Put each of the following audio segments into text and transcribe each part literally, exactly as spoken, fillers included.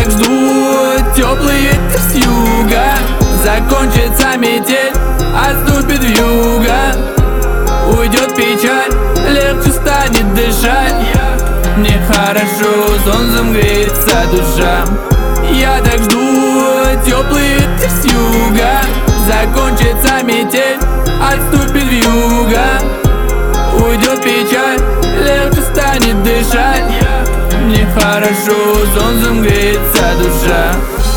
так жду теплый ветер с юга. Закончится метель, отступит вьюга. Уйдет печаль, легче станет дышать. Мне хорошо, солнцем греется душа. Я так жду теплый ветер с юга. Закончится метель, отступит вьюга. Уйдет печаль, легче станет дышать. Мне хорошо, солнцем греется душа.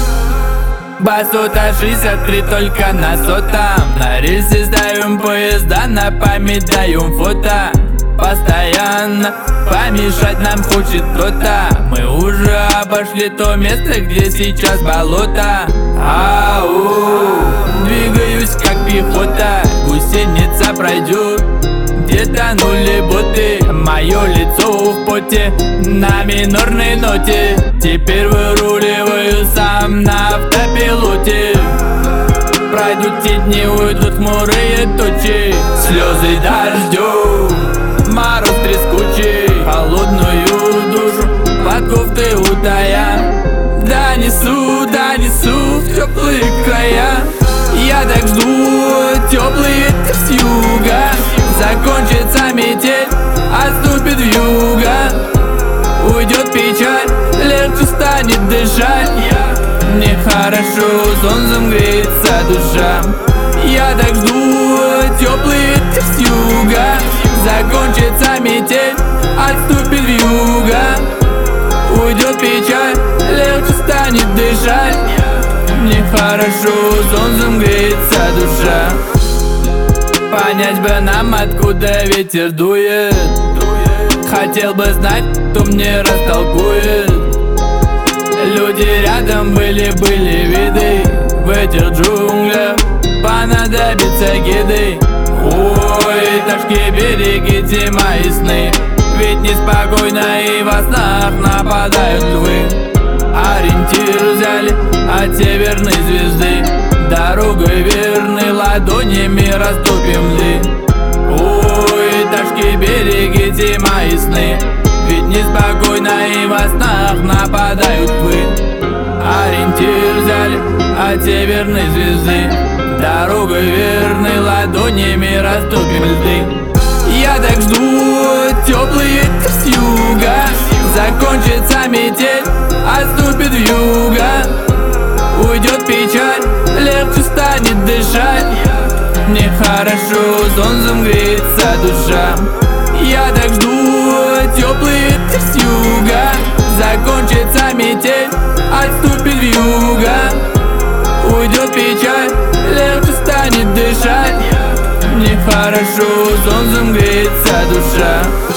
Басота шестьдесят три только на сотом. На рельсы ставим поезда, на память даем фото. Постоянно помешать нам хочет кто-то. Мы уже обошли то место, где сейчас болото. Ау, двигаюсь как пехота. Гусеница пройдет, где тонули боты. Мое лицо в поте, на минорной ноте. Теперь выруливаю сам на автопилоте. Пройдут те дни, уйдут хмурые тучи. Слезы дождем, мороз трескучий. Холодную душу под кофтой утая. Донесу, донесу в теплые края. Я так жду теплый ветер с юга. Закончится метель, отступит вьюга. Уйдет печаль, легче станет дышать. Мне хорошо, солнцем греется душа. Я так жду теплый ветер с юга. Закончится метель, отступит вьюга. Уйдет печаль, легче станет дышать. Мне хорошо, солнцем греется душа. Понять бы нам, откуда ветер дует. Хотел бы знать, кто мне растолкует. Люди рядом были, были виды. В этих джунглях понадобится гиды. Ой, ташки, берегите мои сны. Ведь неспокойно и во снах нападают львы. Ориентир взяли от северной звезды. Дорогой верной ладонями растопим льды. Ой, ташки, берегите мои сны. Ведь неспокойно и во снах нападают львы. Ориентир взяли от северной звезды. Дорогой верной ладонями растопим льды. Я так жду теплый ветер с юга. Закончится метель, отступит вьюга. Уйдет печаль, легче станет дышать. Мне хорошо, солнцем греется душа. Я так жду теплый ветер с юга. Закончится метель, отступит вьюга. Уйдет печаль, легче станет дышать. Мне хорошо, солнцем греется душа.